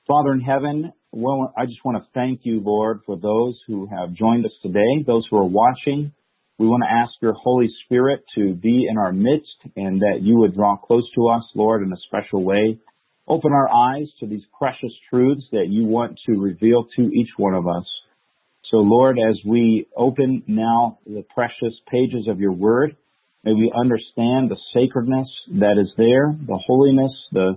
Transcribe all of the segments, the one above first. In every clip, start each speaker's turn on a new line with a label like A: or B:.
A: Father in heaven, well, I just want to thank you, Lord, for those who have joined us today, those who are watching. We want to ask your Holy Spirit to be in our midst and that you would draw close to us, Lord, in a special way. Open our eyes to these precious truths that you want to reveal to each one of us. So, Lord, as we open now the precious pages of your word, may we understand the sacredness that is there, the holiness, the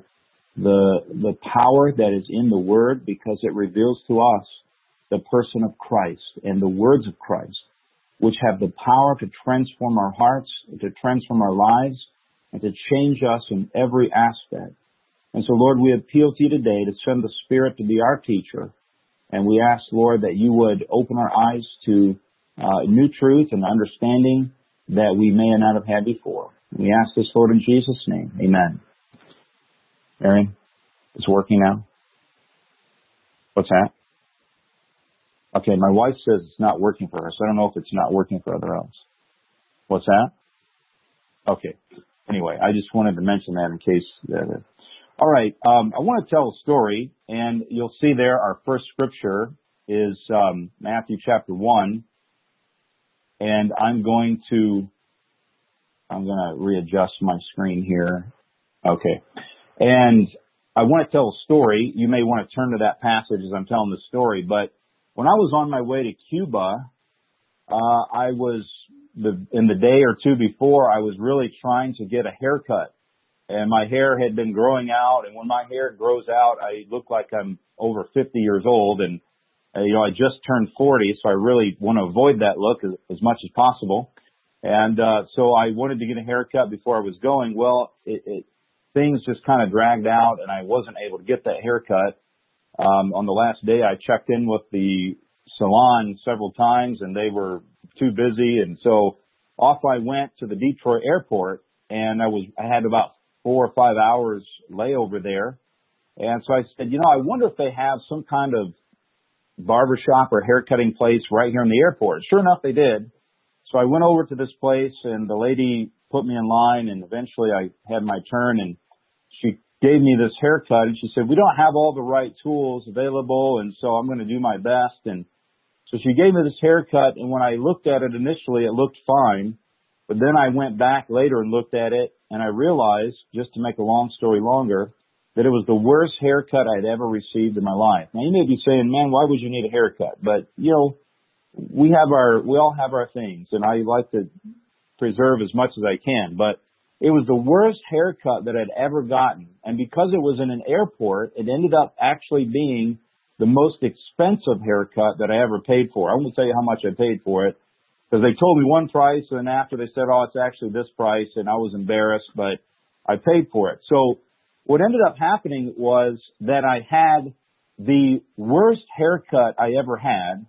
A: power that is in the word, because it reveals to us the person of Christ and the words of Christ, which have the power to transform our hearts, to transform our lives, and to change us in every aspect. And so, Lord, we appeal to you today to send the Spirit to be our teacher. And we ask, Lord, that you would open our eyes to new truth and understanding that we may not have had before. We ask this, Lord, in Jesus' name. Amen. Marion, it's working now? What's that? Okay, my wife says it's not working for her, so I don't know if it's not working for other else. What's that? Okay. Anyway, I just wanted to mention that in case... All right, I want to tell a story, and you'll see there our first scripture is Matthew chapter 1, and I'm going to readjust my screen here. Okay, and I want to tell a story. You may want to turn to that passage as I'm telling the story, but when I was on my way to Cuba, I was, in the day or two before, I was really trying to get a haircut. And my hair had been growing out, and when my hair grows out, I look like I'm over 50 years old, and, I just turned 40, so I really want to avoid that look as much as possible. And so I wanted to get a haircut before I was going. Well, things just kind of dragged out, and I wasn't able to get that haircut. On the last day, I checked in with the salon several times, and they were too busy, and so off I went to the Detroit airport, and I had about 4 or 5 hours layover there. And so I said, I wonder if they have some kind of barbershop or haircutting place right here in the airport. Sure enough, they did. So I went over to this place, and the lady put me in line, and eventually I had my turn, and she gave me this haircut, and she said, we don't have all the right tools available, and so I'm going to do my best. And so she gave me this haircut, and when I looked at it initially, it looked fine. But then I went back later and looked at it, and I realized, just to make a long story longer, that it was the worst haircut I'd ever received in my life. Now, you may be saying, man, why would you need a haircut? But, we all have our things, and I like to preserve as much as I can. But it was the worst haircut that I'd ever gotten. And because it was in an airport, it ended up actually being the most expensive haircut that I ever paid for. I won't tell you how much I paid for it, because they told me one price, and after they said, it's actually this price, and I was embarrassed, but I paid for it. So what ended up happening was that I had the worst haircut I ever had,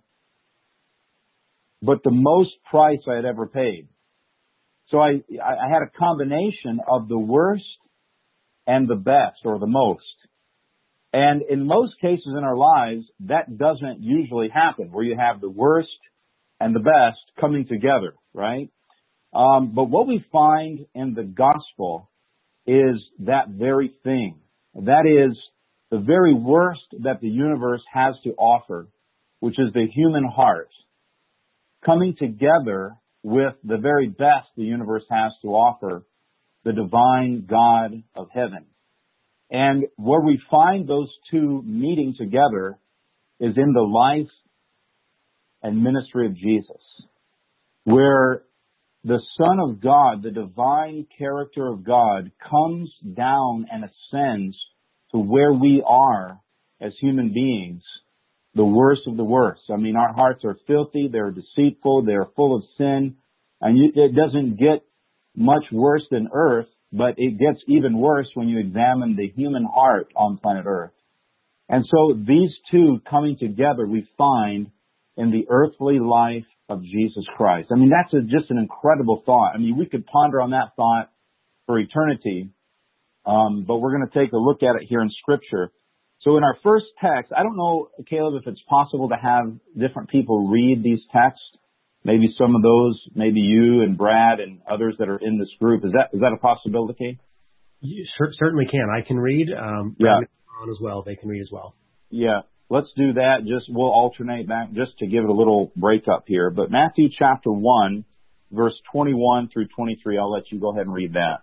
A: but the most price I had ever paid. So I had a combination of the worst and the best, or the most. And in most cases in our lives, that doesn't usually happen, where you have the worst and the best coming together, right? But what we find in the gospel is that very thing. That is the very worst that the universe has to offer, which is the human heart, coming together with the very best the universe has to offer, the divine God of heaven. And where we find those two meeting together is in the life and ministry of Jesus, where the Son of God, the divine character of God, comes down and ascends to where we are as human beings, the worst of the worst. I mean, our hearts are filthy, they're deceitful, they're full of sin, and it doesn't get much worse than earth, but it gets even worse when you examine the human heart on planet Earth. And so these two coming together, we find in the earthly life of Jesus Christ. I mean, that's just an incredible thought. I mean, we could ponder on that thought for eternity, but we're going to take a look at it here in Scripture. So in our first text, I don't know, Caleb, if it's possible to have different people read these texts. Maybe some of those, maybe you and Brad and others that are in this group. Is that a possibility?
B: You certainly can. I can read.
A: Yeah.
B: As well. They can read as well.
A: Yeah, let's do that. We'll alternate back just to give it a little break up here. But Matthew chapter 1, verse 21 through 23, I'll let you go ahead and read that.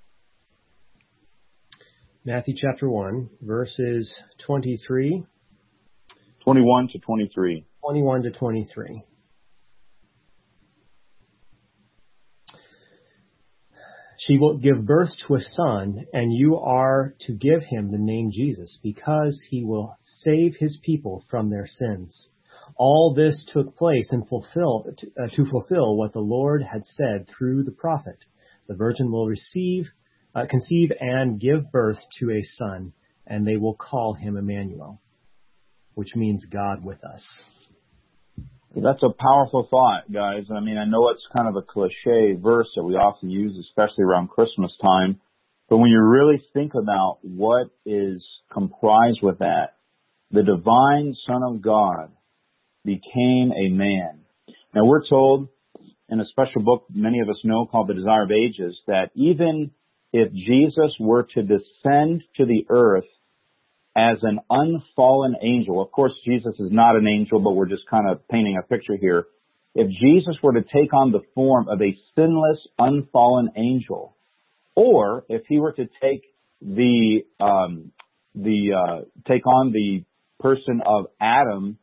B: Matthew chapter 1, verses 21 to 23. She will give birth to a son, and you are to give him the name Jesus, because he will save his people from their sins. All this took place to fulfill what the Lord had said through the prophet. The virgin will conceive and give birth to a son, and they will call him Emmanuel, which means God with us.
A: That's a powerful thought, guys. I mean, I know it's kind of a cliche verse that we often use, especially around Christmas time. But when you really think about what is comprised with that, the divine Son of God became a man. Now, we're told in a special book many of us know called The Desire of Ages that even if Jesus were to descend to the earth as an unfallen angel, of course, Jesus is not an angel, but we're just kind of painting a picture here. If Jesus were to take on the form of a sinless, unfallen angel, or if he were to take on the person of Adam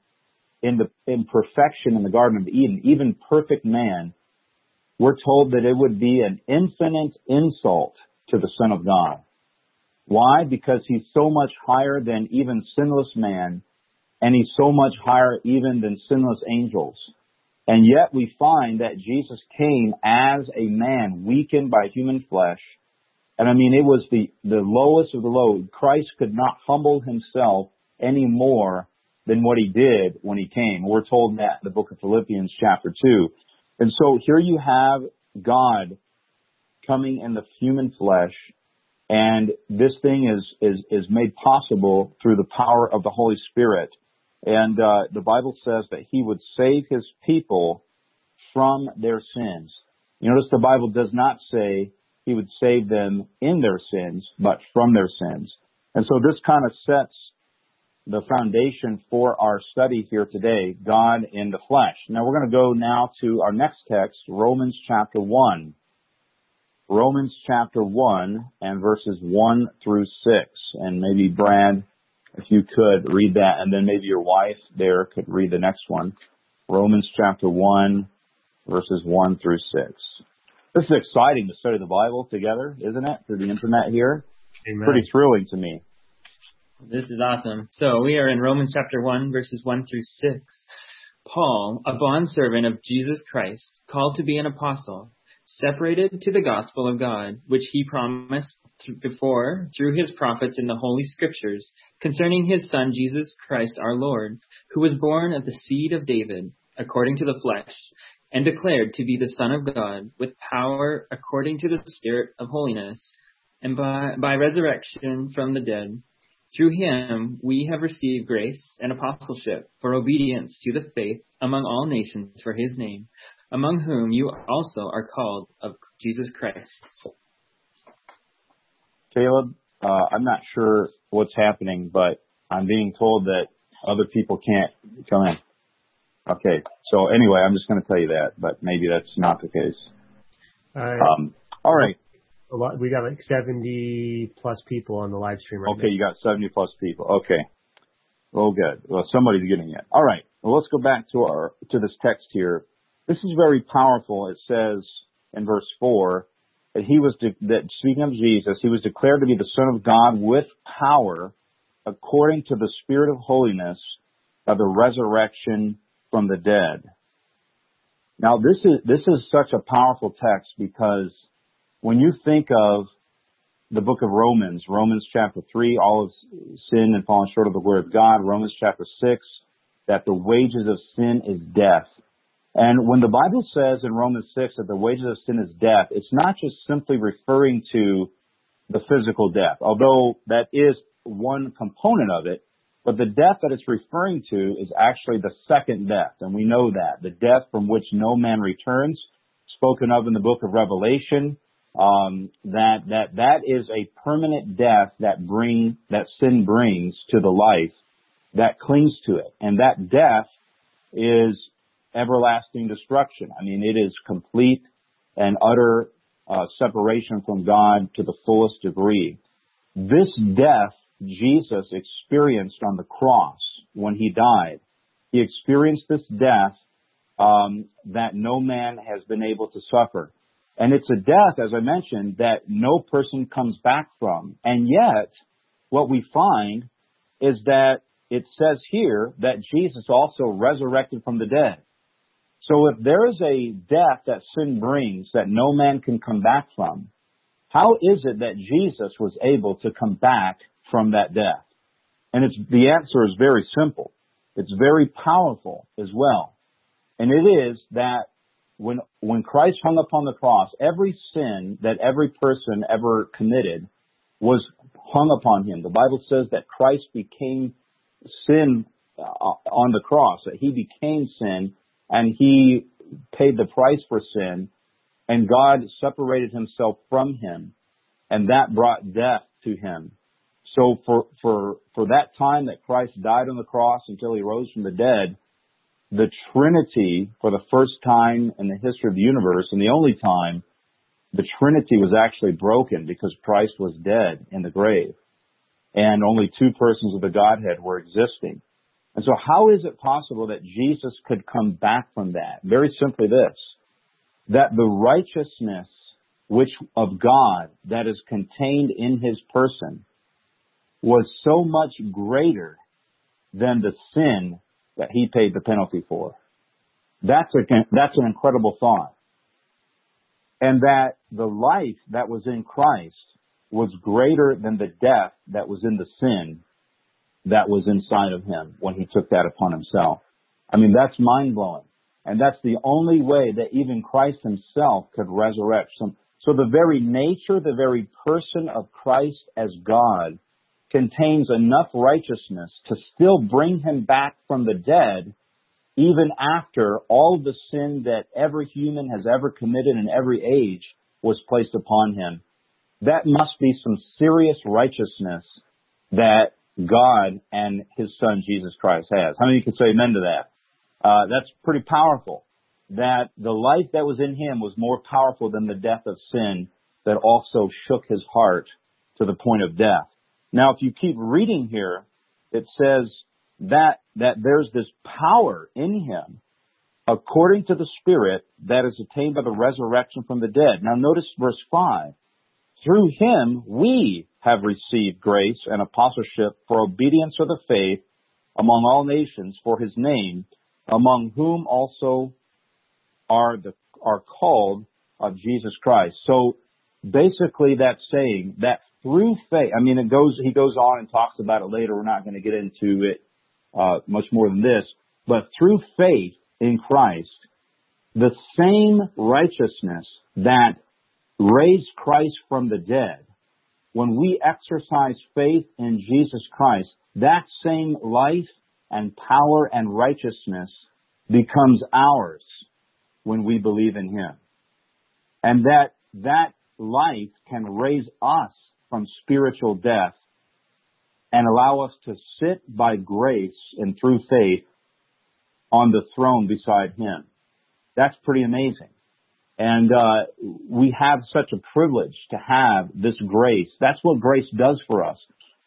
A: in perfection in the Garden of Eden, even perfect man, we're told that it would be an infinite insult to the Son of God. Why? Because he's so much higher than even sinless man, and he's so much higher even than sinless angels. And yet we find that Jesus came as a man, weakened by human flesh. And I mean, it was the lowest of the low. Christ could not humble himself any more than what he did when he came. We're told that in the book of Philippians chapter 2. And so here you have God coming in the human flesh. And this thing is made possible through the power of the Holy Spirit. And the Bible says that he would save his people from their sins. You notice the Bible does not say he would save them in their sins, but from their sins. And so this kind of sets the foundation for our study here today, God in the flesh. Now we're going to go now to our next text, Romans chapter 1. Romans chapter 1 and verses 1 through 6. And maybe Brad, if you could read that, and then maybe your wife there could read the next one. Romans chapter 1, verses 1 through 6. This is exciting to study the Bible together, isn't it, through the internet here?
B: Amen.
A: Pretty thrilling to me.
C: This is awesome. So we are in Romans chapter 1, verses 1 through 6. Paul, a bondservant of Jesus Christ, called to be an apostle, separated to the gospel of God, which he promised before through his prophets in the Holy Scriptures, concerning his Son Jesus Christ our Lord, who was born of the seed of David, according to the flesh, and declared to be the Son of God, with power according to the Spirit of holiness, and by resurrection from the dead. Through him we have received grace and apostleship for obedience to the faith among all nations for his name, among whom you also are called of Jesus Christ.
A: Caleb, I'm not sure what's happening, but I'm being told that other people can't come in. Okay, so anyway, I'm just going to tell you that, but maybe that's not the case. All right.
B: We got like 70 plus people on the live stream right now.
A: Okay, you got 70 plus people. Okay. Oh, good. Well, somebody's getting it. All right. Well, let's go back to this text here. This is very powerful. It says in verse 4 that speaking of Jesus, he was declared to be the Son of God with power according to the Spirit of holiness of the resurrection from the dead. Now, this is such a powerful text because when you think of the book of Romans chapter 3, all of sin and fallen short of the word of God, Romans chapter 6, that the wages of sin is death. And when the Bible says in Romans 6 that the wages of sin is death, it's not just simply referring to the physical death, although that is one component of it, but the death that it's referring to is actually the second death, and we know that, the death from which no man returns, spoken of in the book of Revelation, that is a permanent death that sin brings to the life that clings to it. And that death is everlasting destruction. I mean, it is complete and utter separation from God to the fullest degree. This death Jesus experienced on the cross when he died. He experienced this death that no man has been able to suffer. And it's a death, as I mentioned, that no person comes back from. And yet, what we find is that it says here that Jesus also resurrected from the dead. So if there is a death that sin brings that no man can come back from, how is it that Jesus was able to come back from that death? And the answer is very simple. It's very powerful as well. And it is that when Christ hung upon the cross, every sin that every person ever committed was hung upon him. The Bible says that Christ became sin on the cross, that he became sin, and he paid the price for sin, and God separated himself from him, and that brought death to him. So for that time that Christ died on the cross until he rose from the dead, the Trinity, for the first time in the history of the universe, and the only time, the Trinity was actually broken because Christ was dead in the grave. And only two persons of the Godhead were existing. And so how is it possible that Jesus could come back from that? Very simply this, that the righteousness of God that is contained in his person was so much greater than the sin that he paid the penalty for. That's an incredible thought. And that the life that was in Christ was greater than the death that was in the sin that was inside of him when he took that upon himself. I mean, that's mind-blowing. And that's the only way that even Christ himself could resurrect. So the very nature, the very person of Christ as God contains enough righteousness to still bring him back from the dead, even after all the sin that every human has ever committed in every age was placed upon him. That must be some serious righteousness that God and his son Jesus Christ has. How many can say amen to that? That's pretty powerful. That the life that was in him was more powerful than the death of sin that also shook his heart to the point of death. Now, if you keep reading here, it says that there's this power in him according to the Spirit that is attained by the resurrection from the dead. Now, notice verse 5. Through him we have received grace and apostleship for obedience of the faith among all nations for his name, among whom also are called of Jesus Christ. So basically that's saying that through faith, I mean, he goes on and talks about it later. We're not going to get into it much more than this, but through faith in Christ, the same righteousness that raised Christ from the dead, when we exercise faith in Jesus Christ, that same life and power and righteousness becomes ours when we believe in him. And that life can raise us from spiritual death and allow us to sit by grace and through faith on the throne beside him. That's pretty amazing. And we have such a privilege to have this grace. That's what grace does for us.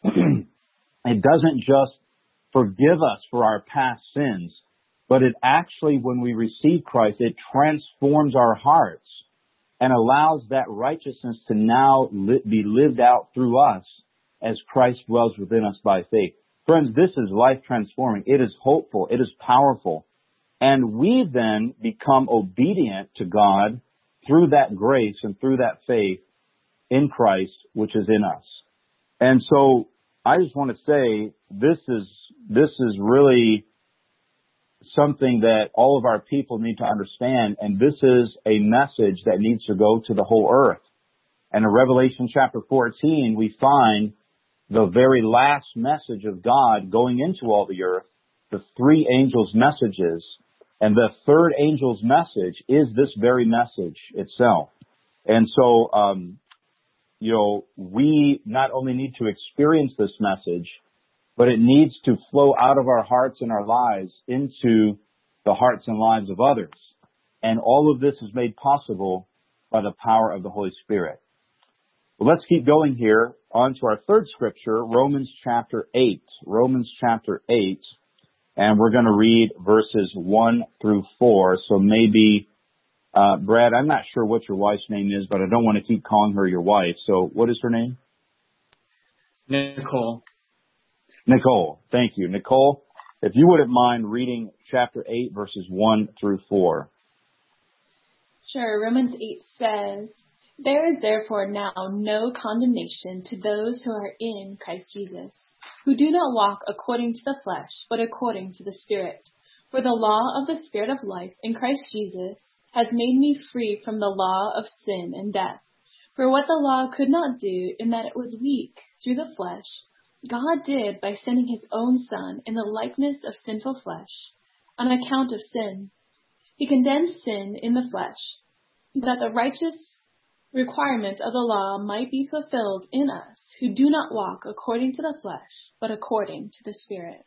A: It doesn't just forgive us for our past sins, but it actually, when we receive Christ, it transforms our hearts and allows that righteousness to now be lived out through us as Christ dwells within us by faith. Friends, this is life transforming. It is hopeful. It is powerful. And we then become obedient to God through that grace and through that faith in Christ, which is in us. And so I just want to say this is really something that all of our people need to understand, and this is a message that needs to go to the whole earth. And in Revelation chapter 14, we find the very last message of God going into all the earth, the three angels' messages, and the third angel's message is this very message itself. And so, we not only need to experience this message, but it needs to flow out of our hearts and our lives into the hearts and lives of others. And all of this is made possible by the power of the Holy Spirit. Well, let's keep going here on to our third scripture, Romans chapter 8. Romans chapter 8, and we're going to read verses 1 through 4. So maybe, Brad, I'm not sure what your wife's name is, but I don't want to keep calling her your wife. So what is her name?
C: Nicole.
A: Nicole. Thank you. Nicole, if you wouldn't mind reading chapter 8, verses 1 through 4.
D: Sure. Romans 8 says, "There is therefore now no condemnation to those who are in Christ Jesus, who do not walk according to the flesh, but according to the Spirit. For the law of the Spirit of life in Christ Jesus has made me free from the law of sin and death. For what the law could not do, in that it was weak through the flesh, God did by sending his own Son in the likeness of sinful flesh, on account of sin. He condemned sin in the flesh, that the righteous requirement of the law might be fulfilled in us, who do not walk according to the flesh, but according to the Spirit."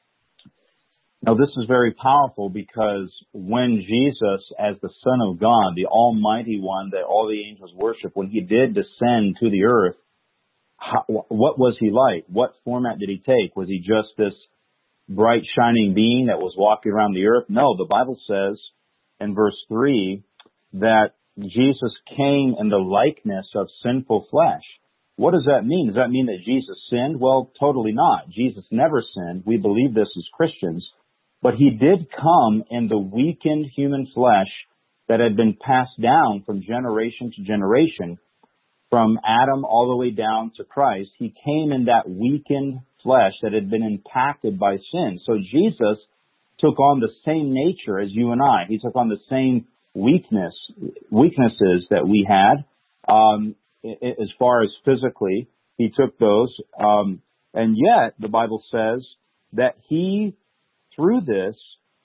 A: Now, this is very powerful because when Jesus, as the Son of God, the Almighty One that all the angels worship, when he did descend to the earth, what was he like? What format did he take? Was he just this bright, shining being that was walking around the earth? No, the Bible says in verse 3 that Jesus came in the likeness of sinful flesh. What does that mean? Does that mean that Jesus sinned? Well, totally not. Jesus never sinned. We believe this as Christians. But he did come in the weakened human flesh that had been passed down from generation to generation, from Adam all the way down to Christ. He came in that weakened flesh that had been impacted by sin. So Jesus took on the same nature as you and I. He took on the same weaknesses that we had, as far as physically. He took those, and yet the Bible says that he, through this,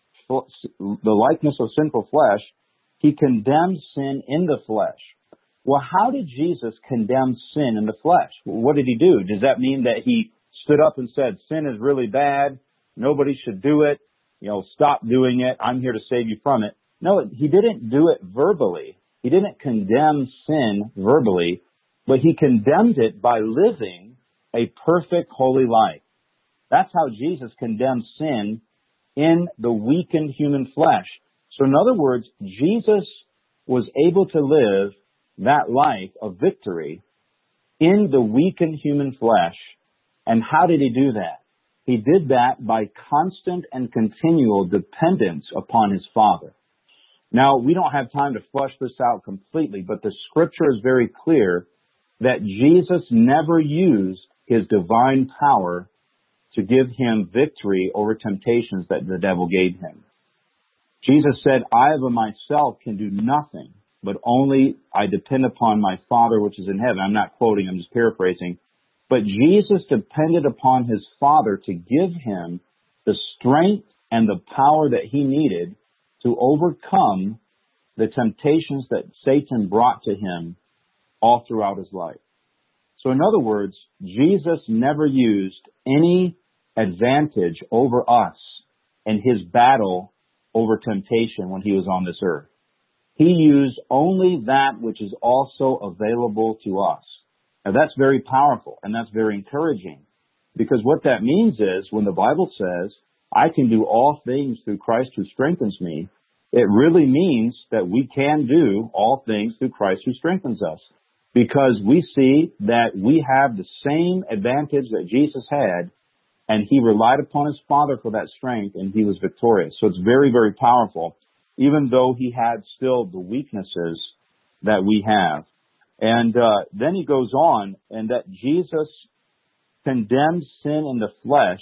A: the likeness of sinful flesh, he condemned sin in the flesh. Well, how did Jesus condemn sin in the flesh? What did he do? Does that mean that he stood up and said, sin is really bad, nobody should do it, stop doing it, I'm here to save you from it? No, he didn't do it verbally. He didn't condemn sin verbally, but he condemned it by living a perfect, holy life. That's how Jesus condemned sin in the weakened human flesh. So in other words, Jesus was able to live that life of victory in the weakened human flesh. And how did he do that? He did that by constant and continual dependence upon his Father. Now, we don't have time to flesh this out completely, but the scripture is very clear that Jesus never used his divine power to give him victory over temptations that the devil gave him. Jesus said, I of myself can do nothing, but only I depend upon my Father which is in heaven. I'm not quoting, I'm just paraphrasing. But Jesus depended upon his Father to give him the strength and the power that he needed to overcome the temptations that Satan brought to him all throughout his life. So in other words, Jesus never used any advantage over us in his battle over temptation when he was on this earth. He used only that which is also available to us. Now that's very powerful and that's very encouraging, because what that means is when the Bible says, I can do all things through Christ who strengthens me, it really means that we can do all things through Christ who strengthens us, because we see that we have the same advantage that Jesus had, and he relied upon his Father for that strength, and he was victorious. So it's very, very powerful, even though he had still the weaknesses that we have. And then he goes on, and that Jesus condemned sin in the flesh.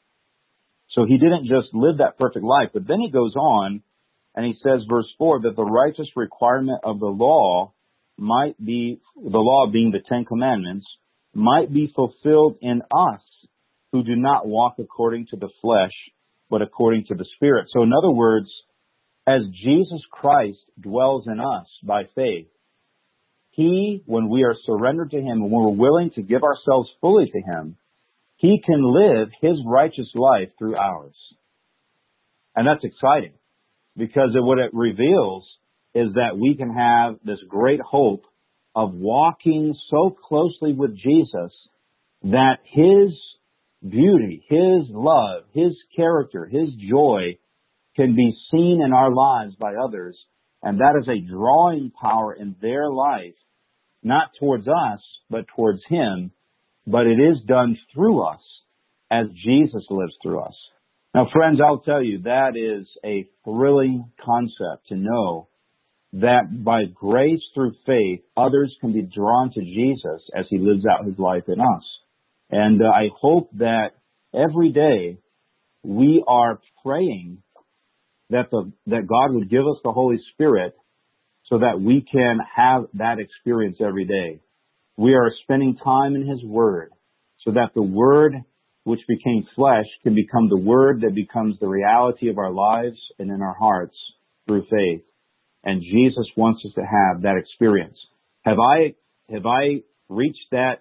A: So he didn't just live that perfect life, but then he goes on, and he says, verse 4, that the righteous requirement of the law might be, the law being the Ten Commandments, might be fulfilled in us who do not walk according to the flesh, but according to the Spirit. So in other words, as Jesus Christ dwells in us by faith, he, when we are surrendered to him, and when we're willing to give ourselves fully to him, He can live His righteous life through ours. And that's exciting, because what it reveals is that we can have this great hope of walking so closely with Jesus that His beauty, His love, His character, His joy can be seen in our lives by others. And that is a drawing power in their life, not towards us, but towards Him. But it is done through us as Jesus lives through us. Now, friends, I'll tell you, that is a thrilling concept to know that by grace through faith, others can be drawn to Jesus as He lives out His life in us. And I hope that every day we are praying that God would give us the Holy Spirit so that we can have that experience every day. We are spending time in His Word so that the Word which became flesh can become the Word that becomes the reality of our lives and in our hearts through faith. And Jesus wants us to have that experience. Have I reached that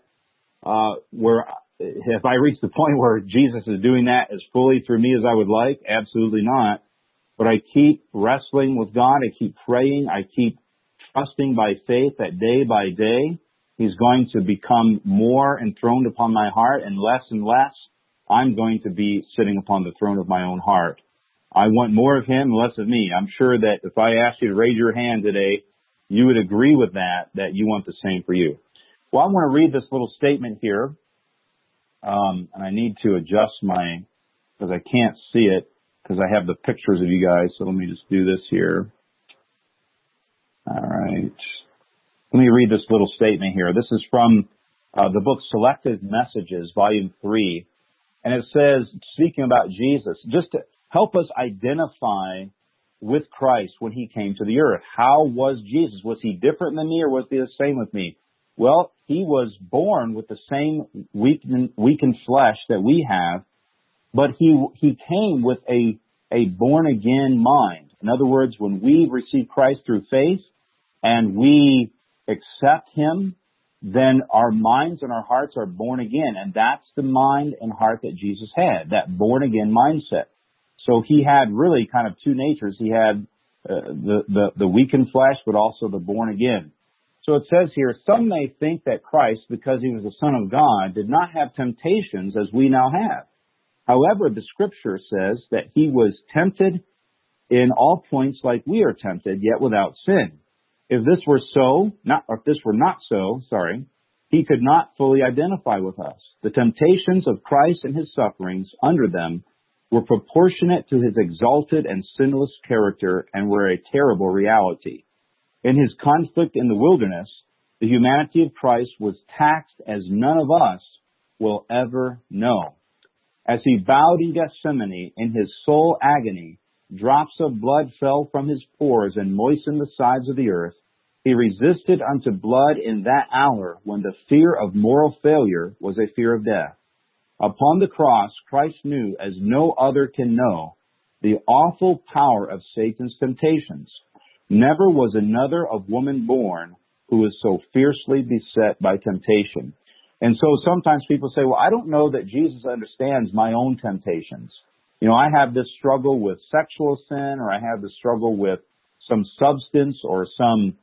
A: have I reached the point where Jesus is doing that as fully through me as I would like? Absolutely not. But I keep wrestling with God. I keep praying. I keep trusting by faith that day by day He's going to become more enthroned upon my heart, and less I'm going to be sitting upon the throne of my own heart. I want more of Him, less of me. I'm sure that if I asked you to raise your hand today, you would agree with that you want the same for you. Well, I want to read this little statement here. And I need to adjust because I can't see it, because I have the pictures of you guys. So let me just do this here. All right. Let me read this little statement here. This is from the book Selected Messages, Volume 3. And it says, speaking about Jesus, just to help us identify with Christ when He came to the earth. How was Jesus? Was He different than me, or was He the same with me? Well, He was born with the same weakened flesh that we have, but He came with a born-again mind. In other words, when we receive Christ through faith and we accept Him, then our minds and our hearts are born again. And that's the mind and heart that Jesus had, that born-again mindset. So He had really kind of two natures. He had the weakened flesh, but also the born again. So it says here, some may think that Christ, because He was the Son of God, did not have temptations as we now have. However, the Scripture says that He was tempted in all points like we are tempted, yet without sin. If this were not so, He could not fully identify with us. The temptations of Christ and His sufferings under them were proportionate to His exalted and sinless character and were a terrible reality. In His conflict in the wilderness, the humanity of Christ was taxed as none of us will ever know. As He bowed in Gethsemane in His soul agony, drops of blood fell from His pores and moistened the sides of the earth. He resisted unto blood in that hour when the fear of moral failure was a fear of death. Upon the cross, Christ knew, as no other can know, the awful power of Satan's temptations. Never was another of woman born who was so fiercely beset by temptation. And so sometimes people say, well, I don't know that Jesus understands my own temptations. You know, I have this struggle with sexual sin, or I have this struggle with some substance or some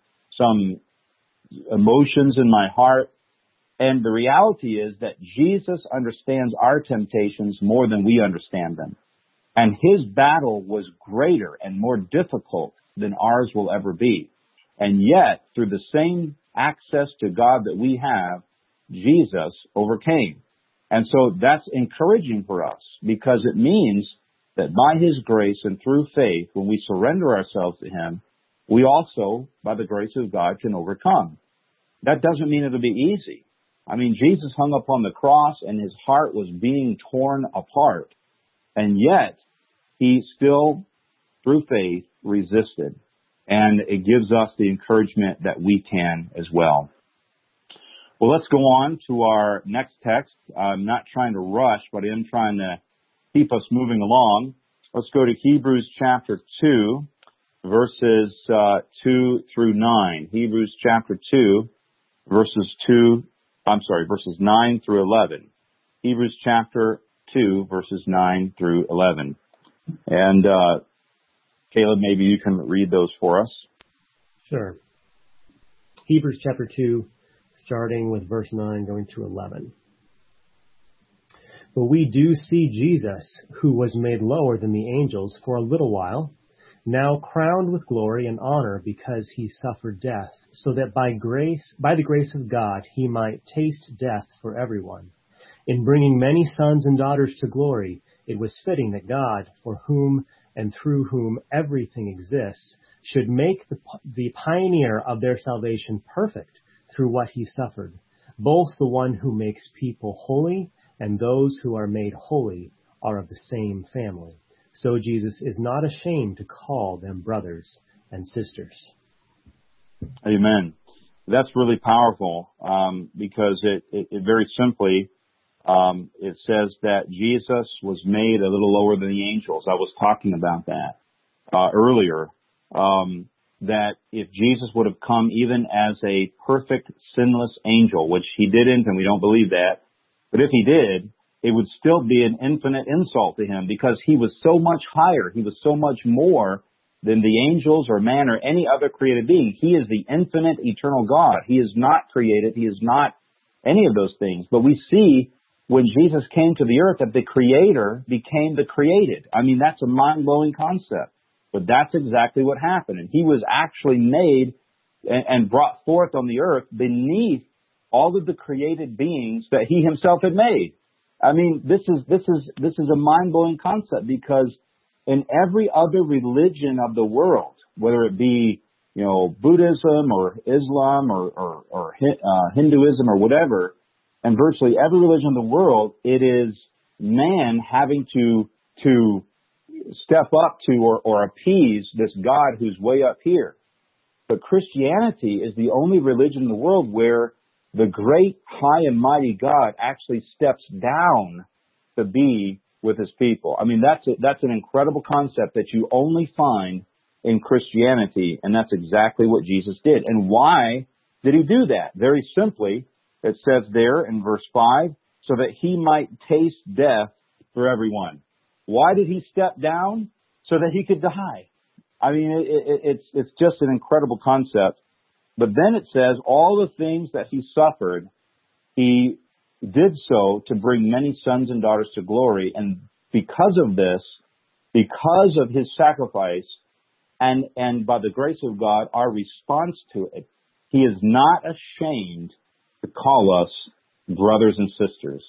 A: emotions in my heart. And the reality is that Jesus understands our temptations more than we understand them. And His battle was greater and more difficult than ours will ever be. And yet, through the same access to God that we have, Jesus overcame. And so that's encouraging for us, because it means that by His grace and through faith, when we surrender ourselves to Him, we also, by the grace of God, can overcome. That doesn't mean it'll be easy. I mean, Jesus hung up on the cross and His heart was being torn apart. And yet, He still, through faith, resisted. And it gives us the encouragement that we can as well. Well, let's go on to our next text. I'm not trying to rush, but I am trying to keep us moving along. Let's go to Hebrews chapter 2, verses 2 through 9. Hebrews chapter 2, verses 9 through 11. Hebrews chapter 2, verses 9 through 11. And Caleb, maybe you can read those for us.
B: Sure. Hebrews chapter 2, starting with verse 9, going to 11. But we do see Jesus, who was made lower than the angels for a little while, now crowned with glory and honor because he suffered death, so that by the grace of God, he might taste death for everyone. In bringing many sons and daughters to glory, it was fitting that God, for whom and through whom everything exists, should make the pioneer of their salvation perfect through what he suffered, both the one who makes people holy and those who are made holy are of the same family. So Jesus is not ashamed to call them brothers and sisters.
A: Amen. That's really powerful because it very simply it says that Jesus was made a little lower than the angels. I was talking about that earlier, that if Jesus would have come even as a perfect, sinless angel, which he didn't, and we don't believe that, but if he did, it would still be an infinite insult to him because he was so much higher. He was so much more than the angels or man or any other created being. He is the infinite, eternal God. He is not created. He is not any of those things. But we see when Jesus came to the earth that the Creator became the created. I mean, that's a mind-blowing concept. But that's exactly what happened. And he was actually made and brought forth on the earth beneath all of the created beings that he himself had made. I mean, this is a mind-blowing concept because in every other religion of the world, whether it be, Buddhism or Islam or Hinduism or whatever, and virtually every religion in the world, it is man having to step up to or appease this God who's way up here. But Christianity is the only religion in the world where the great, high, and mighty God actually steps down to be with his people. I mean, that's an incredible concept that you only find in Christianity, and that's exactly what Jesus did. And why did he do that? Very simply, it says there in verse 5, so that he might taste death for everyone. Why did he step down? So that he could die. I mean, it's just an incredible concept. But then it says all the things that he suffered, he did so to bring many sons and daughters to glory. And because of this, because of his sacrifice, and by the grace of God, our response to it, he is not ashamed to call us brothers and sisters.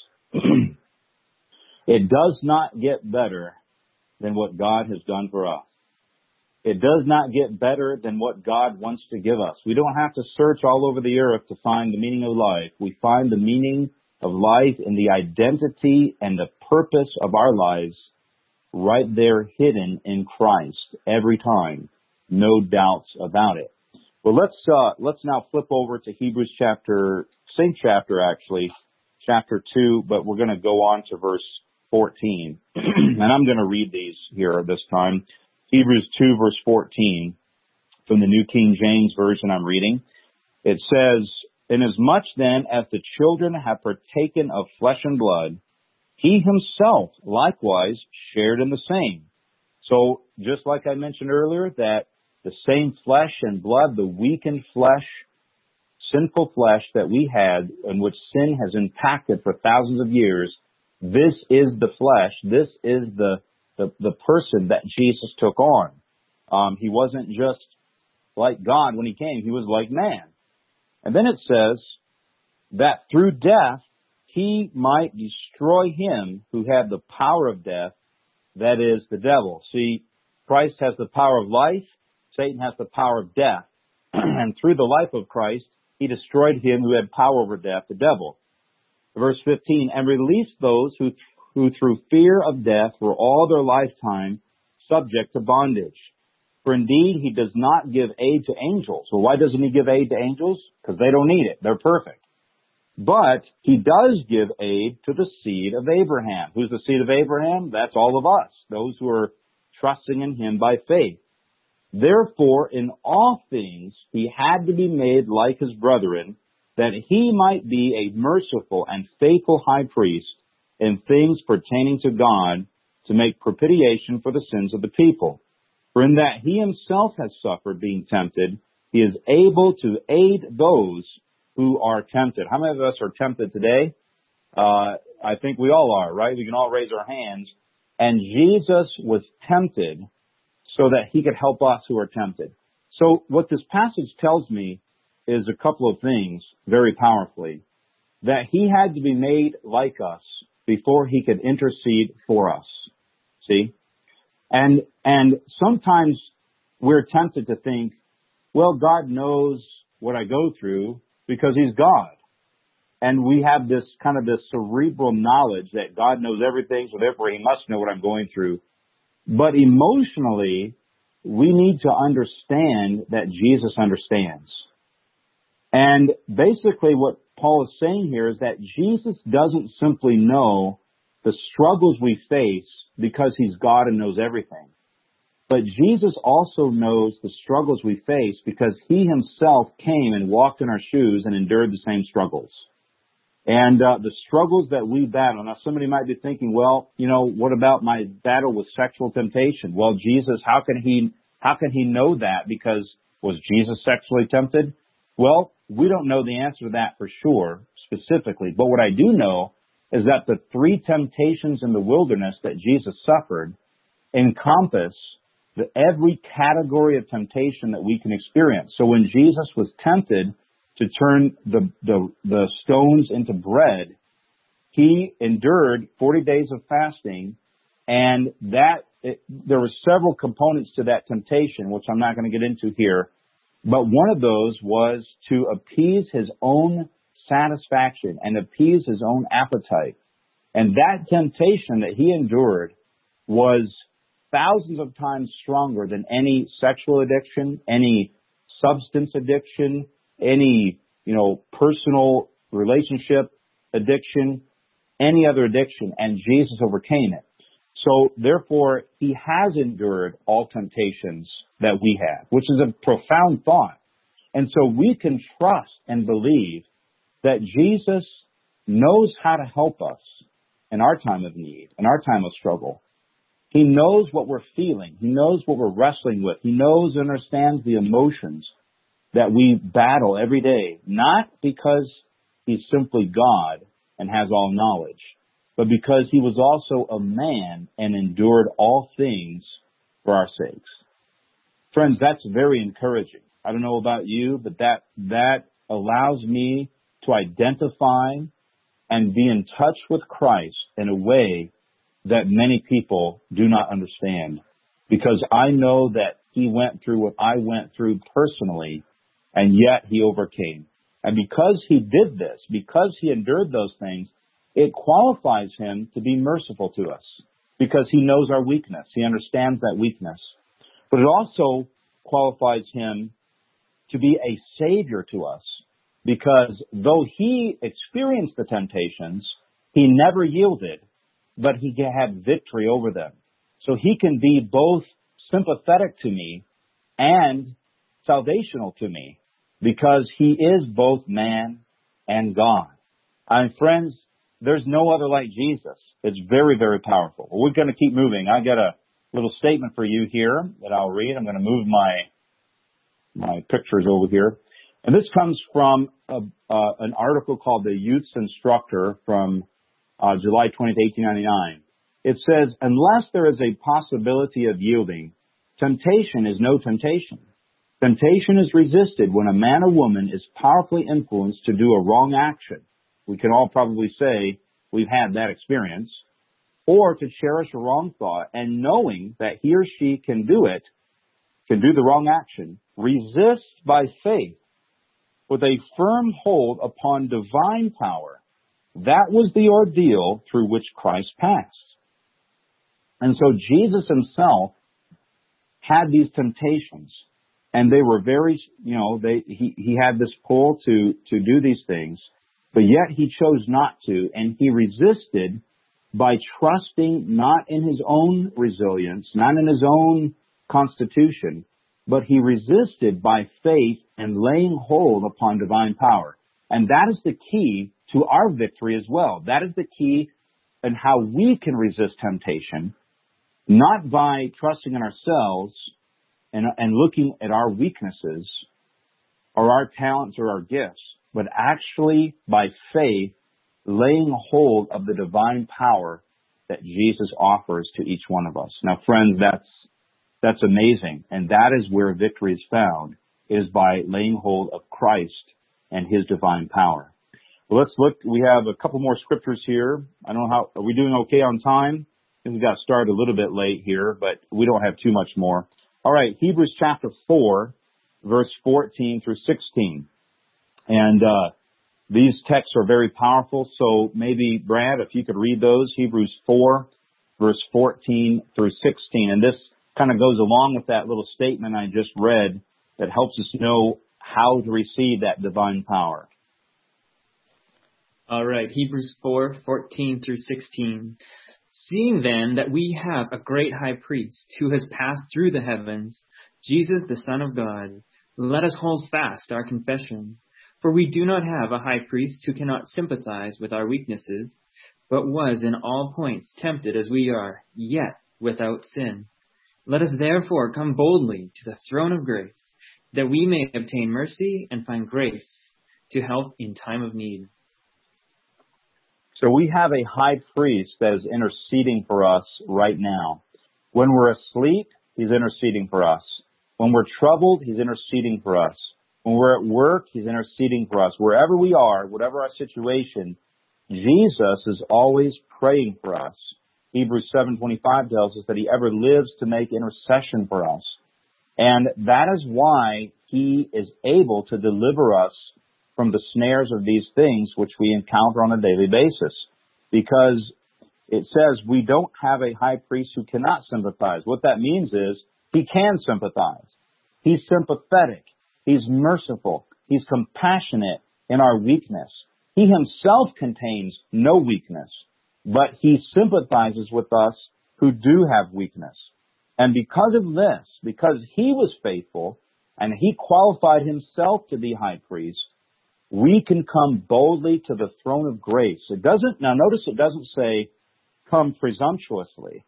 A: It does not get better than what God has done for us. It does not get better than what God wants to give us. We don't have to search all over the earth to find the meaning of life. We find the meaning of life in the identity and the purpose of our lives right there hidden in Christ every time. No doubts about it. Well, let's now flip over to Hebrews same chapter actually, chapter 2, but we're going to go on to verse 14. And I'm going to read these here this time. Hebrews 2, verse 14, from the New King James Version I'm reading. It says, inasmuch then as the children have partaken of flesh and blood, he himself likewise shared in the same. So, just like I mentioned earlier, that the same flesh and blood, the weakened flesh, sinful flesh that we had, in which sin has impacted for thousands of years, this is the flesh, this is the person that Jesus took on. He wasn't just like God when he came, he was like man. And then it says that through death, he might destroy him who had the power of death, that is the devil. See, Christ has the power of life, Satan has the power of death. And through the life of Christ, he destroyed him who had power over death, the devil. Verse 15, and released those who through fear of death were all their lifetime subject to bondage. For indeed, he does not give aid to angels. Well, why doesn't he give aid to angels? Because they don't need it. They're perfect. But he does give aid to the seed of Abraham. Who's the seed of Abraham? That's all of us, those who are trusting in him by faith. Therefore, in all things, he had to be made like his brethren, that he might be a merciful and faithful high priest in things pertaining to God to make propitiation for the sins of the people. For in that he himself has suffered being tempted, he is able to aid those who are tempted. How many of us are tempted today? I think we all are, right? We can all raise our hands. And Jesus was tempted so that he could help us who are tempted. So what this passage tells me is a couple of things very powerfully. That he had to be made like us before he could intercede for us. See? And sometimes we're tempted to think, well, God knows what I go through because he's God. And we have this kind of this cerebral knowledge that God knows everything, so therefore he must know what I'm going through. But emotionally, we need to understand that Jesus understands. And basically what Paul is saying here is that Jesus doesn't simply know the struggles we face because he's God and knows everything. But Jesus also knows the struggles we face because he himself came and walked in our shoes and endured the same struggles. And the struggles that we battle. Now, somebody might be thinking, well, what about my battle with sexual temptation? Well, Jesus, how can he know that? Because was Jesus sexually tempted? Well, we don't know the answer to that for sure, specifically. But what I do know is that the 3 temptations in the wilderness that Jesus suffered encompass every category of temptation that we can experience. So when Jesus was tempted to turn the stones into bread, he endured 40 days of fasting, and there were several components to that temptation, which I'm not going to get into here. But one of those was to appease his own satisfaction and appease his own appetite. And that temptation that he endured was thousands of times stronger than any sexual addiction, any substance addiction, any, personal relationship addiction, any other addiction. And Jesus overcame it. So therefore, he has endured all temptations that we have, which is a profound thought. And so we can trust and believe that Jesus knows how to help us in our time of need, in our time of struggle. He knows what we're feeling. He knows what we're wrestling with. He knows and understands the emotions that we battle every day, not because he's simply God and has all knowledge, but because he was also a man and endured all things for our sakes. Friends, that's very encouraging. I don't know about you, but that allows me to identify and be in touch with Christ in a way that many people do not understand. Because I know that he went through what I went through personally, and yet he overcame. And because he did this, because he endured those things, it qualifies him to be merciful to us. Because he knows our weakness. He understands that weakness. But it also qualifies him to be a savior to us. Because though he experienced the temptations, he never yielded, but he had victory over them. So he can be both sympathetic to me and salvational to me, because he is both man and God. And friends, there's no other like Jesus. It's very, very powerful. Well, we're going to keep moving. I got a little statement for you here that I'll read. I'm going to move my pictures over here. And this comes from an article called The Youth's Instructor from July 20th, 1899. It says, unless there is a possibility of yielding, temptation is no temptation. Temptation is resisted when a man or woman is powerfully influenced to do a wrong action. We can all probably say we've had that experience. Or to cherish a wrong thought, and knowing that he or she can do the wrong action, resist by faith with a firm hold upon divine power. That was the ordeal through which Christ passed. And so Jesus himself had these temptations, and they were very, he had this pull to do these things, but yet he chose not to, and he resisted by trusting not in his own resilience, not in his own constitution, but he resisted by faith and laying hold upon divine power. And that is the key to our victory as well. That is the key and how we can resist temptation, not by trusting in ourselves and looking at our weaknesses or our talents or our gifts, but actually by faith laying hold of the divine power that Jesus offers to each one of us. Now, friends, that's amazing, and that is where victory is found, is by laying hold of Christ and His divine power. Well, let's look. We have a couple more scriptures here. I don't know how, are we doing okay on time? I think we got started a little bit late here, but we don't have too much more. All right, Hebrews chapter 4, verse 14 through 16. And these texts are very powerful, so maybe, Brad, if you could read those, Hebrews 4, verse 14 through 16. And this kind of goes along with that little statement I just read that helps us know how to receive that divine power.
C: All right, Hebrews 4:14 through 16. Seeing then that we have a great high priest who has passed through the heavens, Jesus the Son of God, let us hold fast our confession. For we do not have a high priest who cannot sympathize with our weaknesses, but was in all points tempted as we are, yet without sin. Let us therefore come boldly to the throne of grace, that we may obtain mercy and find grace to help in time of need.
A: So we have a high priest that is interceding for us right now. When we're asleep, He's interceding for us. When we're troubled, He's interceding for us. When we're at work, He's interceding for us. Wherever we are, whatever our situation, Jesus is always praying for us. Hebrews 7:25 tells us that He ever lives to make intercession for us. And that is why He is able to deliver us from the snares of these things which we encounter on a daily basis. Because it says we don't have a high priest who cannot sympathize. What that means is He can sympathize. He's sympathetic. He's merciful. He's compassionate in our weakness. He Himself contains no weakness, but He sympathizes with us who do have weakness. And because of this, because He was faithful and He qualified Himself to be high priest, we can come boldly to the throne of grace. Now notice it doesn't say come presumptuously.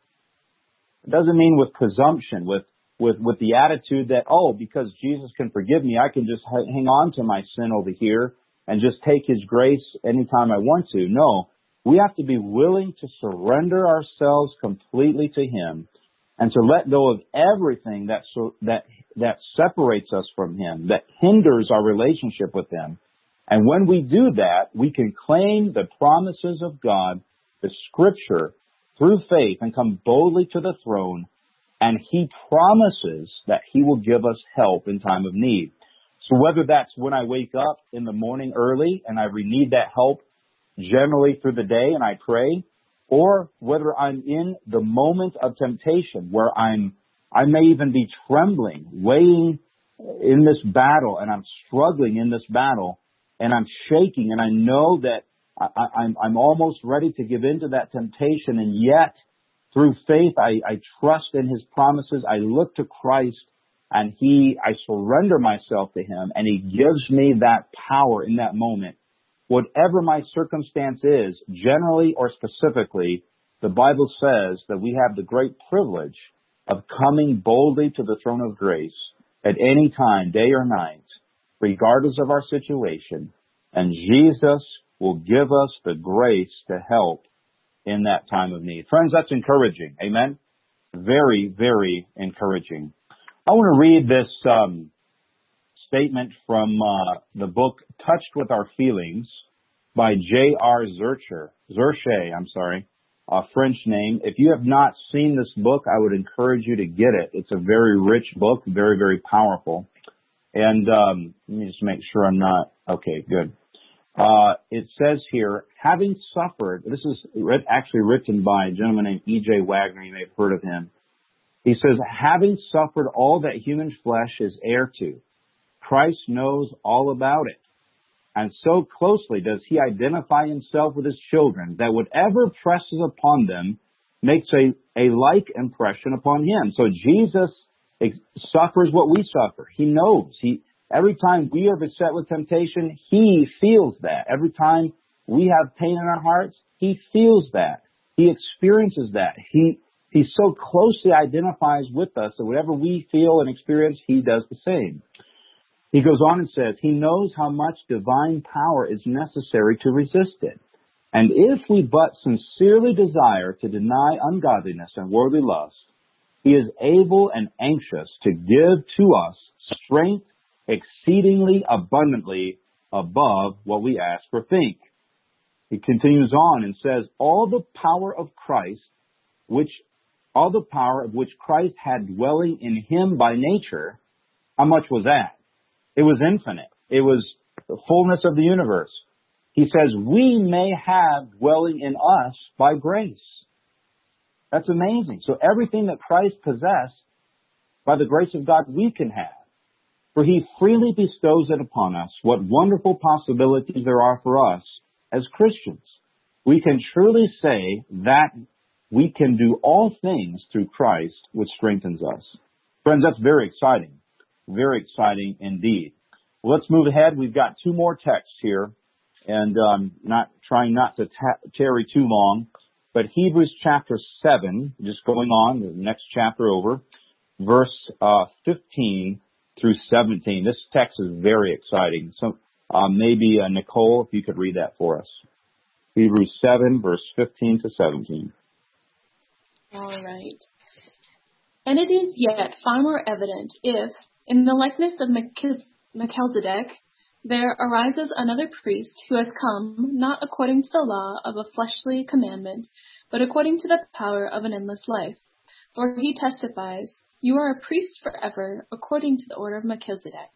A: It doesn't mean with presumption, with the attitude that, because Jesus can forgive me, I can just hang on to my sin over here and just take His grace anytime I want to. No, we have to be willing to surrender ourselves completely to Him and to let go of everything that separates us from Him, that hinders our relationship with Him. And when we do that, we can claim the promises of God, the Scripture, through faith and come boldly to the throne. And He promises that He will give us help in time of need. So whether that's when I wake up in the morning early and I need that help generally through the day and I pray, or whether I'm in the moment of temptation where I may even be trembling, weighing in this battle, and I'm struggling in this battle, and I'm shaking, and I know that I'm almost ready to give in to that temptation, and yet through faith I trust in His promises. I look to Christ, and I surrender myself to Him, and He gives me that power in that moment. Whatever my circumstance is, generally or specifically, the Bible says that we have the great privilege of coming boldly to the throne of grace at any time, day or night, regardless of our situation, and Jesus will give us the grace to help in that time of need. Friends, that's encouraging. Amen? Very, very encouraging. I want to read this statement from the book Touched with Our Feelings by J.R. Zerche, a French name. If you have not seen this book, I would encourage you to get it. It's a very rich book, very, very powerful. And let me just make sure I'm not... Okay, good. It says here, having suffered... This is actually written by a gentleman named E.J. Wagner. You may have heard of him. He says, having suffered all that human flesh is heir to, Christ knows all about it. And so closely does He identify Himself with His children that whatever presses upon them makes a like impression upon Him. So Jesus suffers what we suffer. He knows. Every time we are beset with temptation, He feels that. Every time we have pain in our hearts, He feels that. He experiences that. He so closely identifies with us that whatever we feel and experience, he does the same. He goes on and says, he knows how much divine power is necessary to resist it. And if we but sincerely desire to deny ungodliness and worldly lust, he is able and anxious to give to us strength exceedingly abundantly above what we ask or think. He continues on and says, all the power of which Christ had dwelling in him by nature, how much was that? It was infinite. It was the fullness of the universe. He says, we may have dwelling in us by grace. That's amazing. So everything that Christ possessed, by the grace of God, we can have. For he freely bestows it upon us. What wonderful possibilities there are for us as Christians. We can truly say that we can do all things through Christ, which strengthens us. Friends, that's very exciting. Very exciting indeed. Well, let's move ahead. We've got two more texts here, and trying not to tarry too long. But Hebrews chapter 7, just going on, the next chapter over, verse 15 through 17. This text is very exciting. So maybe Nicole, if you could read that for us. Hebrews 7, verse 15 to 17.
D: All right. And it is yet far more evident if, in the likeness of Melchizedek, there arises another priest who has come not according to the law of a fleshly commandment, but according to the power of an endless life. For he testifies, you are a priest forever, according to the order of Melchizedek.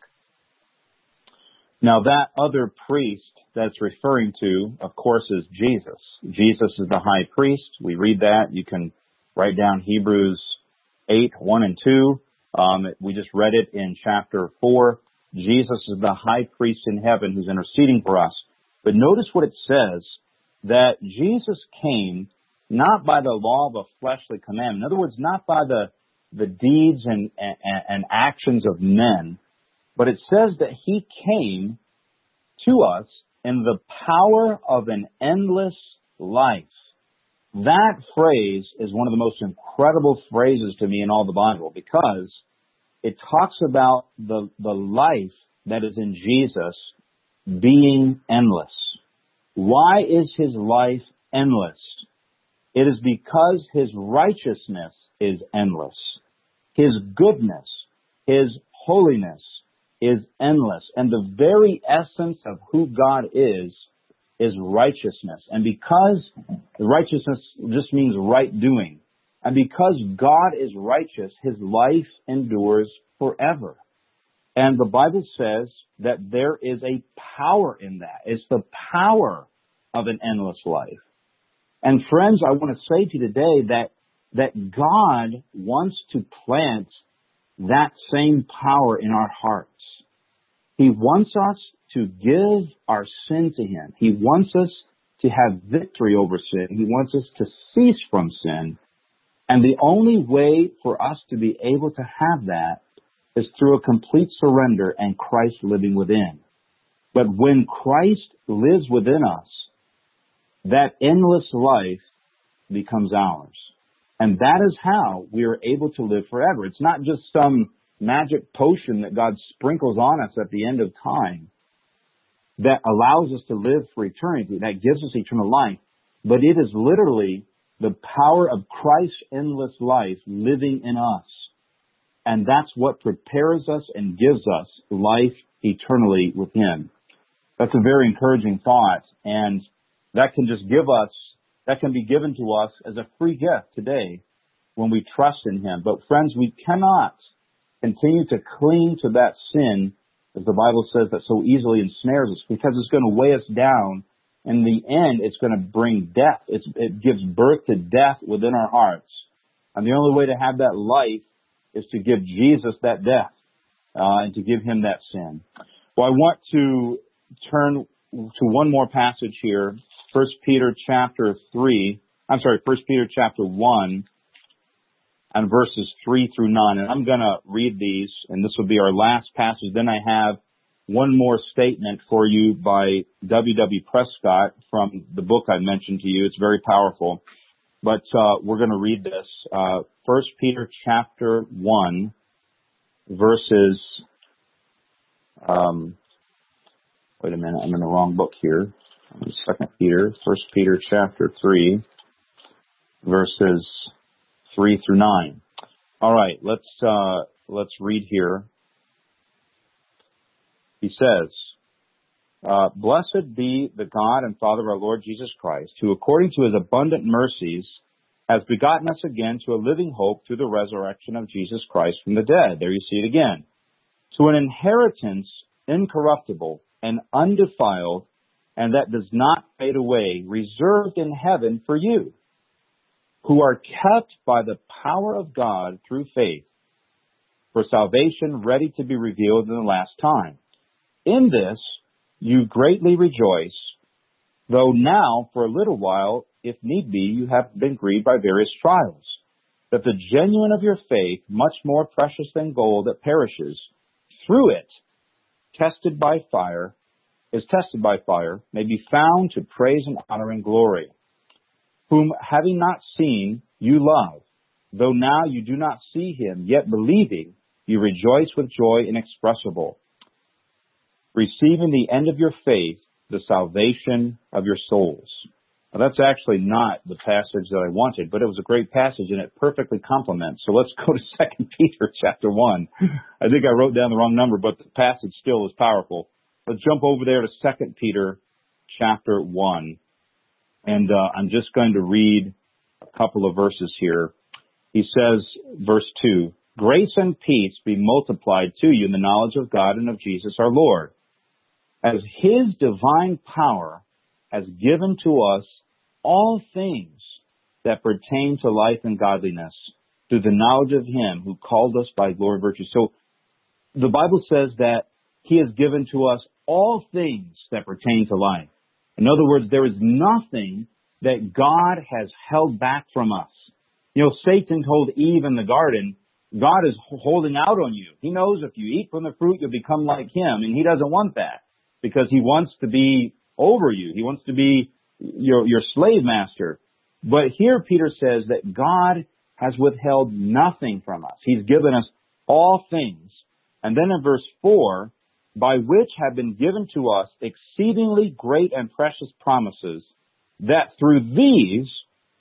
A: Now that other priest that's referring to, of course, is Jesus. Jesus is the high priest. We read that. You can write down Hebrews 8, 1 and 2. We just read it in chapter 4. Jesus is the high priest in heaven who's interceding for us. But notice what it says, that Jesus came not by the law of a fleshly commandment. In other words, not by the deeds and actions of men, but it says that he came to us in the power of an endless life. That phrase is one of the most incredible phrases to me in all the Bible, because it talks about the life that is in Jesus being endless. Why is his life endless? It is because his righteousness is endless. His goodness, his holiness is endless. And the very essence of who God is righteousness. And because righteousness just means right doing, and because God is righteous, his life endures forever. And the Bible says that there is a power in that. It's the power of an endless life. And friends, I want to say to you today that God wants to plant that same power in our hearts. He wants us to give our sin to him. He wants us to have victory over sin. He wants us to cease from sin. And the only way for us to be able to have that is through a complete surrender and Christ living within. But when Christ lives within us, that endless life becomes ours. And that is how we are able to live forever. It's not just some magic potion that God sprinkles on us at the end of time that allows us to live for eternity, that gives us eternal life. But it is literally the power of Christ's endless life living in us. And that's what prepares us and gives us life eternally with him. That's a very encouraging thought. And that can be given to us as a free gift today when we trust in him. But friends, we cannot continue to cling to that sin, as the Bible says, that so easily ensnares us, because it's going to weigh us down. In the end, it's going to bring death. It gives birth to death within our hearts. And the only way to have that life is to give Jesus that death and to give him that sin. Well, I want to turn to one more passage here, 1 Peter chapter 1 and verses 3 through 9. And I'm going to read these, and this will be our last passage. Then I have one more statement for you by W.W. Prescott from the book I mentioned to you. It's very powerful. but we're going to read this. 1 Peter chapter 1, verses, wait a minute, I'm in the wrong book here. 2 Peter, 1 Peter chapter 3, verses 3 through 9. All right, let's read here. He says, Blessed be the God and Father of our Lord Jesus Christ, who according to his abundant mercies has begotten us again to a living hope through the resurrection of Jesus Christ from the dead. There you see it again. To an inheritance incorruptible and undefiled, and that does not fade away, reserved in heaven for you, who are kept by the power of God through faith, for salvation ready to be revealed in the last time. In this you greatly rejoice, though now for a little while, if need be, you have been grieved by various trials, that the genuine of your faith, much more precious than gold that perishes, through it, tested by fire, may be found to praise and honor and glory, whom having not seen, you love, though now you do not see him, yet believing, you rejoice with joy inexpressible, receiving the end of your faith, the salvation of your souls. Now, that's actually not the passage that I wanted, but it was a great passage and it perfectly complements. So let's go to 2 Peter chapter 1. I think I wrote down the wrong number, but the passage still is powerful. Let's jump over there to 2 Peter chapter 1. And I'm just going to read a couple of verses here. He says, verse 2, Grace and peace be multiplied to you in the knowledge of God and of Jesus our Lord, as his divine power has given to us all things that pertain to life and godliness through the knowledge of him who called us by glory and virtue. So the Bible says that he has given to us all things that pertain to life. In other words, there is nothing that God has held back from us. You know, Satan told Eve in the garden, God is holding out on you. He knows if you eat from the fruit, you'll become like him, and he doesn't want that because he wants to be over you. He wants to be your slave master. But here Peter says that God has withheld nothing from us. He's given us all things. And then in verse 4, by which have been given to us exceedingly great and precious promises, that through these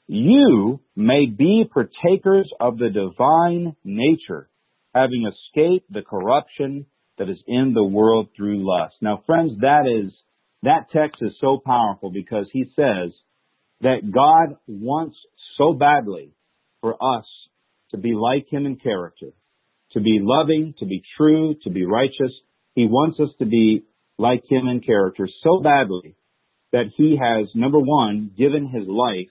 A: you may be partakers of the divine nature, having escaped the corruption that is in the world through lust. Now, friends, that text is so powerful because he says that God wants so badly for us to be like him in character, to be loving, to be true, to be righteous. He wants us to be like him in character so badly that he has, number one, given his life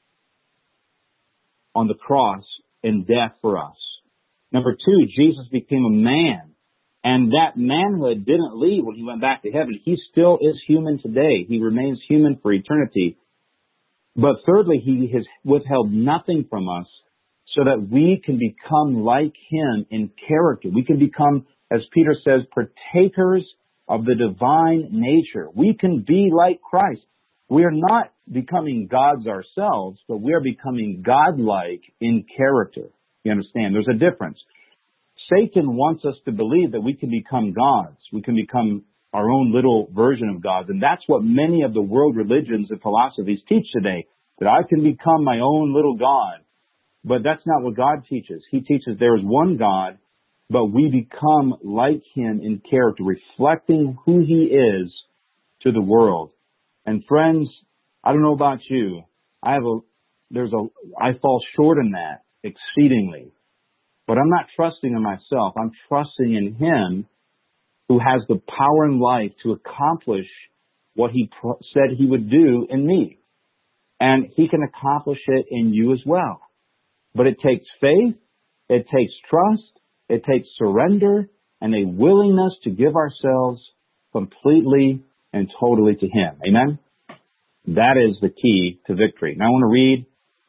A: on the cross in death for us. Number two, Jesus became a man. And that manhood didn't leave when he went back to heaven. He still is human today. He remains human for eternity. But thirdly, he has withheld nothing from us so that we can become like him in character. We can become, as Peter says, partakers of the divine nature. We can be like Christ. We are not becoming gods ourselves, but we are becoming godlike in character. You understand? There's a difference. Satan wants us to believe that we can become gods. We can become our own little version of gods. And that's what many of the world religions and philosophies teach today, that I can become my own little God. But that's not what God teaches. He teaches there is one God, but we become like him in character, reflecting who he is to the world. And friends, I don't know about you. I fall short in that exceedingly. But I'm not trusting in myself. I'm trusting in him who has the power and life to accomplish what he said he would do in me. And he can accomplish it in you as well. But it takes faith, it takes trust, it takes surrender, and a willingness to give ourselves completely and totally to him. Amen? That is the key to victory. Now I want to read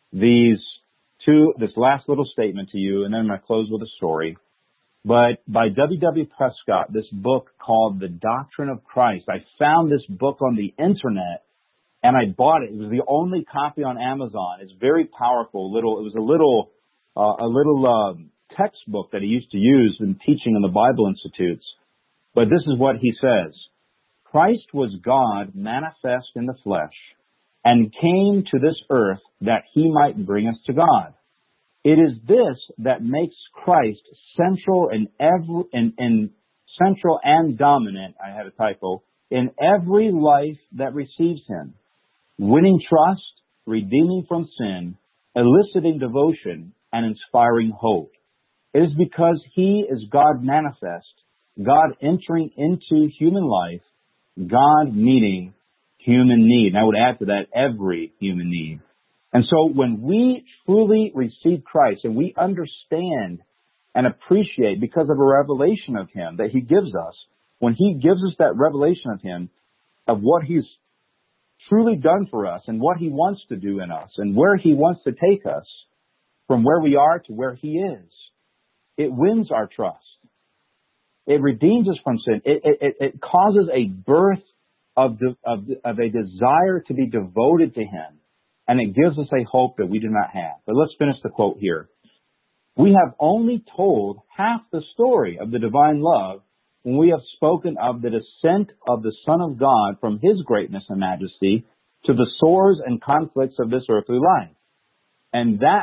A: this last little statement to you, and then I'm going to close with a story. But by W.W. Prescott, this book called The Doctrine of Christ. I found this book on the internet, and I bought it. It was the only copy on Amazon. It's very powerful. It was a little textbook that he used to use in teaching in the Bible institutes. But this is what he says. Christ was God manifest in the flesh and came to this earth that he might bring us to God. It is this that makes Christ central central and dominant, I had a typo, in every life that receives him, winning trust, redeeming from sin, eliciting devotion, and inspiring hope. It is because he is God manifest, God entering into human life, God meeting human need. And I would add to that every human need. And so when we truly receive Christ and we understand and appreciate because of a revelation of him that he gives us, when he gives us that revelation of him, of what he's truly done for us and what he wants to do in us and where he wants to take us from where we are to where he is, it wins our trust. It redeems us from sin. It causes a birth of a desire to be devoted to him. And it gives us a hope that we do not have. But let's finish the quote here. We have only told half the story of the divine love when we have spoken of the descent of the Son of God from his greatness and majesty to the sores and conflicts of this earthly life. And that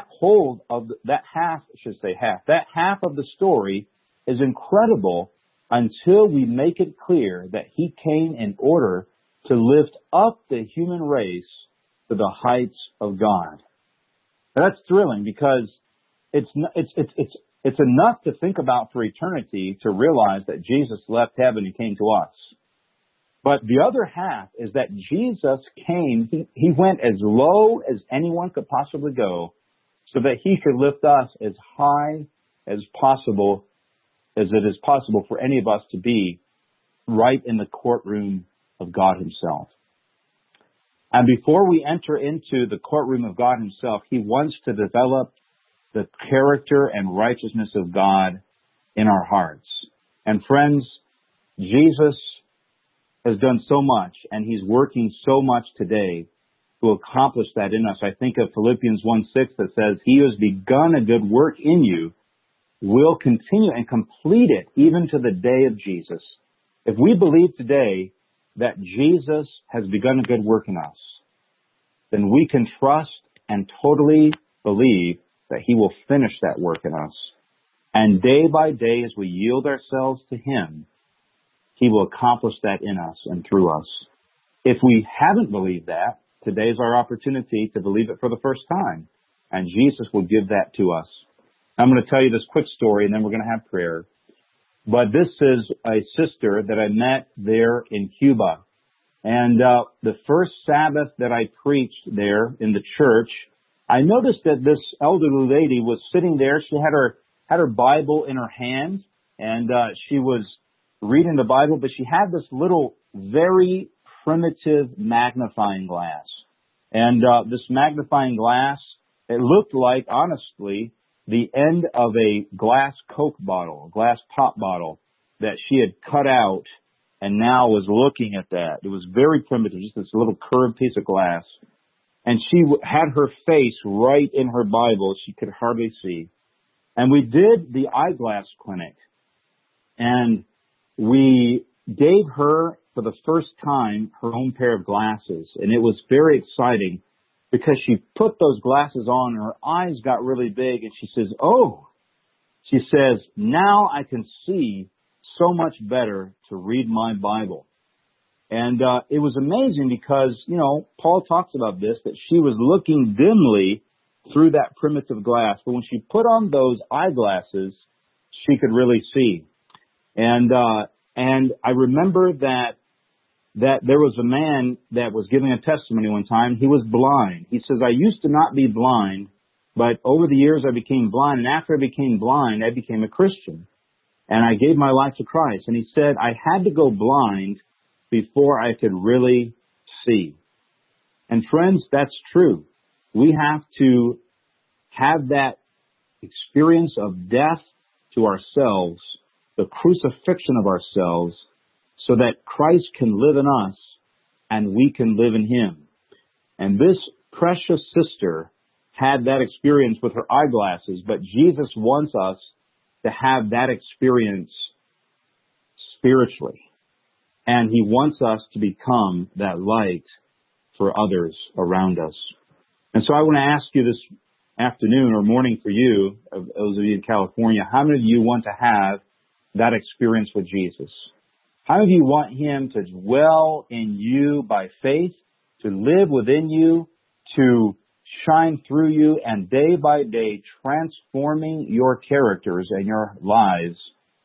A: half of the story is incredible until we make it clear that he came in order to lift up the human race to the heights of God. And that's thrilling because it's enough to think about for eternity to realize that Jesus left heaven and came to us. But the other half is that Jesus came, he went as low as anyone could possibly go so that he could lift us as high as possible, as it is possible for any of us to be right in the courtroom of God himself. And before we enter into the courtroom of God himself, he wants to develop the character and righteousness of God in our hearts. And friends, Jesus has done so much, and he's working so much today to accomplish that in us. I think of Philippians 1:6 that says, he who has begun a good work in you will continue and complete it even to the day of Jesus. If we believe today that Jesus has begun a good work in us, then we can trust and totally believe that he will finish that work in us. And day by day, as we yield ourselves to him, he will accomplish that in us and through us. If we haven't believed that, today is our opportunity to believe it for the first time. And Jesus will give that to us. I'm going to tell you this quick story, and then we're going to have prayer. But this is a sister that I met there in Cuba. And the first Sabbath that I preached there in the church, I noticed that this elderly lady was sitting there. She had her Bible in her hand, and she was reading the Bible, but she had this little, very primitive magnifying glass. And this magnifying glass, it looked like, honestly, the end of a glass Coke bottle, a glass pop bottle that she had cut out and now was looking at that. It was very primitive, just this little curved piece of glass. And she had her face right in her Bible. She could hardly see. And we did the eyeglass clinic. And we gave her, for the first time, her own pair of glasses. And it was very exciting because she put those glasses on and her eyes got really big. And she says, oh, she says, now I can see so much better to read my Bible. And it was amazing because, you know, Paul talks about this, that she was looking dimly through that primitive glass. But when she put on those eyeglasses, she could really see. And I remember that there was a man that was giving a testimony one time. He was blind. He says, I used to not be blind, but over the years I became blind. And after I became blind, I became a Christian. And I gave my life to Christ. And he said, I had to go blind before I could really see. And friends, that's true. We have to have that experience of death to ourselves, the crucifixion of ourselves, so that Christ can live in us and we can live in him. And this precious sister had that experience with her eyeglasses, but Jesus wants us to have that experience spiritually. And he wants us to become that light for others around us. And so I want to ask you this afternoon or morning for you, those of you in California, how many of you want to have that experience with Jesus? How many of you want him to dwell in you by faith, to live within you, to shine through you, and day by day transforming your characters and your lives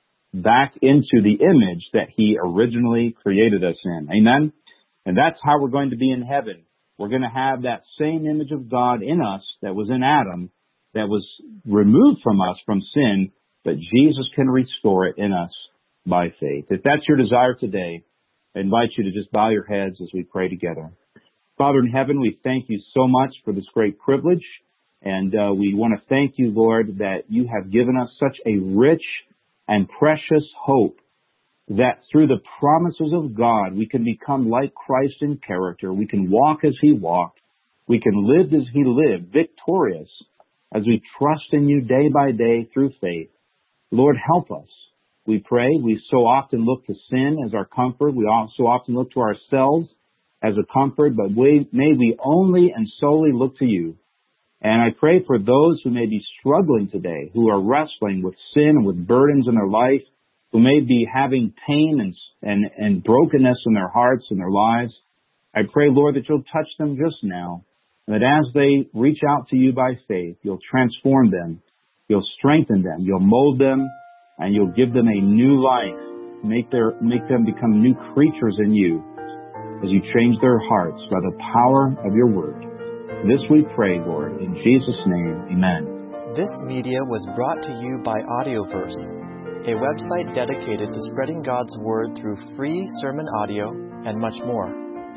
A: back into the image that he originally created us in? Amen? And that's how we're going to be in heaven. We're going to have that same image of God in us that was in Adam, that was removed from us from sin, but Jesus can restore it in us by faith. If that's your desire today, I invite you to just bow your heads as we pray together. Father in heaven, we thank you so much for this great privilege, and we want to thank you, Lord, that you have given us such a rich and precious hope that through the promises of God, we can become like Christ in character. We can walk as he walked. We can live as he lived, victorious, as we trust in you day by day through faith. Lord, help us. We pray. We so often look to sin as our comfort. We also often look to ourselves as a comfort, but may we only and solely look to you. And I pray for those who may be struggling today, who are wrestling with sin and with burdens in their life, who may be having pain and brokenness in their hearts and their lives. I pray, Lord, that you'll touch them just now, and that as they reach out to you by faith, you'll transform them, you'll strengthen them, you'll mold them, and you'll give them a new life. Make them become new creatures in you as you change their hearts by the power of your word. This we pray, Lord, in Jesus' name, amen.
E: This media was brought to you by Audioverse, a website dedicated to spreading God's Word through free sermon audio and much more.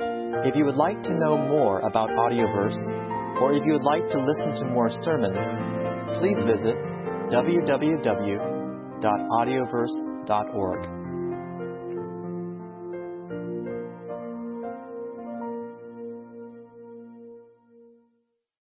E: If you would like to know more about Audioverse, or if you would like to listen to more sermons, please visit www.audioverse.org.